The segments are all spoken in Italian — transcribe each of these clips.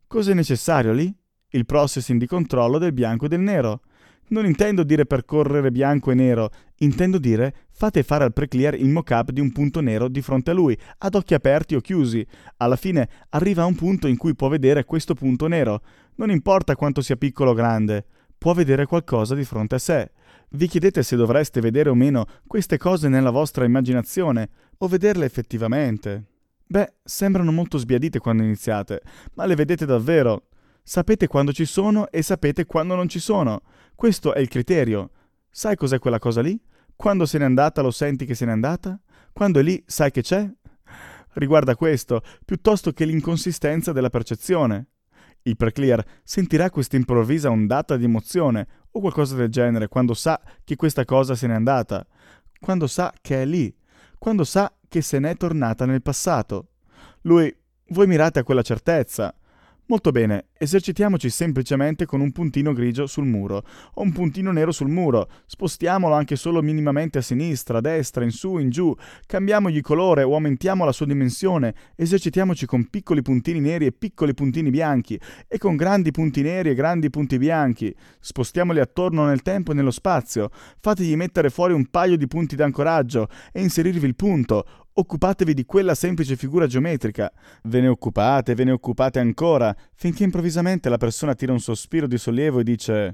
Cos'è necessario lì? Il processing di controllo del bianco e del nero. Non intendo dire percorrere bianco e nero, intendo dire fate fare al preclear il mock-up di un punto nero di fronte a lui, ad occhi aperti o chiusi. Alla fine arriva a un punto in cui può vedere questo punto nero. Non importa quanto sia piccolo o grande, può vedere qualcosa di fronte a sé. Vi chiedete se dovreste vedere o meno queste cose nella vostra immaginazione, o vederle effettivamente. Beh, sembrano molto sbiadite quando iniziate, ma le vedete davvero. Sapete quando ci sono e sapete quando non ci sono. Questo è il criterio. Sai cos'è quella cosa lì? Quando se n'è andata lo senti che se n'è andata? Quando è lì sai che c'è? Riguarda questo, piuttosto che l'inconsistenza della percezione. Il preclear sentirà questa improvvisa ondata di emozione o qualcosa del genere quando sa che questa cosa se n'è andata, quando sa che è lì, quando sa che se n'è tornata nel passato. Voi mirate a quella certezza. Molto bene, esercitiamoci semplicemente con un puntino grigio sul muro o un puntino nero sul muro, spostiamolo anche solo minimamente a sinistra, a destra, in su, in giù, cambiamogli colore o aumentiamo la sua dimensione, esercitiamoci con piccoli puntini neri e piccoli puntini bianchi e con grandi punti neri e grandi punti bianchi, spostiamoli attorno nel tempo e nello spazio, fategli mettere fuori un paio di punti d'ancoraggio e inserirvi il punto. Occupatevi di quella semplice figura geometrica. Ve ne occupate ancora, finché improvvisamente la persona tira un sospiro di sollievo e dice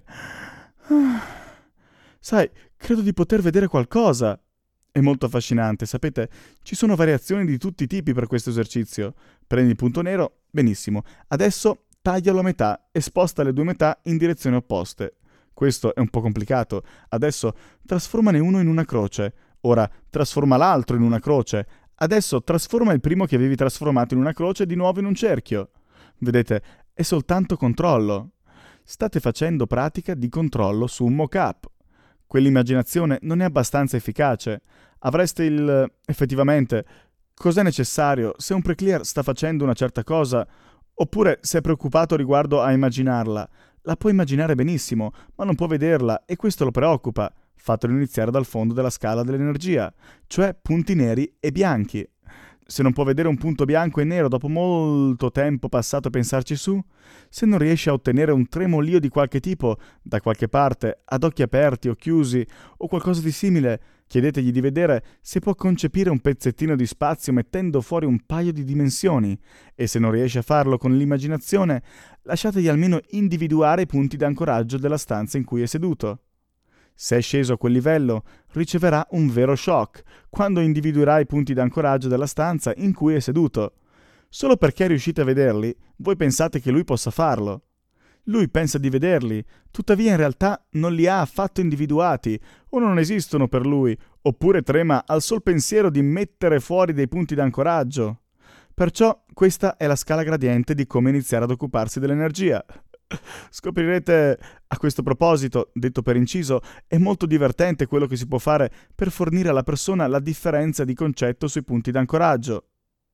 Sai, credo di poter vedere qualcosa. È molto affascinante, sapete? Ci sono variazioni di tutti i tipi per questo esercizio. Prendi il punto nero, benissimo. Adesso taglialo a metà e sposta le due metà in direzioni opposte. Questo è un po' complicato. Adesso trasformane uno in una croce. Ora trasforma l'altro in una croce. Adesso trasforma il primo che avevi trasformato in una croce di nuovo in un cerchio. Vedete, è soltanto controllo. State facendo pratica di controllo su un mock-up. Quell'immaginazione non è abbastanza efficace. Avreste effettivamente, cos'è necessario se un preclear sta facendo una certa cosa, oppure se è preoccupato riguardo a immaginarla. La può immaginare benissimo, ma non può vederla e questo lo preoccupa. Fatelo iniziare dal fondo della scala dell'energia, cioè punti neri e bianchi. Se non può vedere un punto bianco e nero dopo molto tempo passato a pensarci su, se non riesce a ottenere un tremolio di qualche tipo, da qualche parte, ad occhi aperti o chiusi, o qualcosa di simile, chiedetegli di vedere se può concepire un pezzettino di spazio mettendo fuori un paio di dimensioni, e se non riesce a farlo con l'immaginazione, lasciategli almeno individuare i punti d'ancoraggio della stanza in cui è seduto. Se è sceso a quel livello, riceverà un vero shock quando individuerà i punti d'ancoraggio della stanza in cui è seduto. Solo perché riuscite a vederli, voi pensate che lui possa farlo. Lui pensa di vederli, tuttavia in realtà non li ha affatto individuati, o non esistono per lui, oppure trema al sol pensiero di mettere fuori dei punti d'ancoraggio. Perciò questa è la scala gradiente di come iniziare ad occuparsi dell'energia. Scoprirete, a questo proposito, detto per inciso, è molto divertente quello che si può fare per fornire alla persona la differenza di concetto sui punti d'ancoraggio.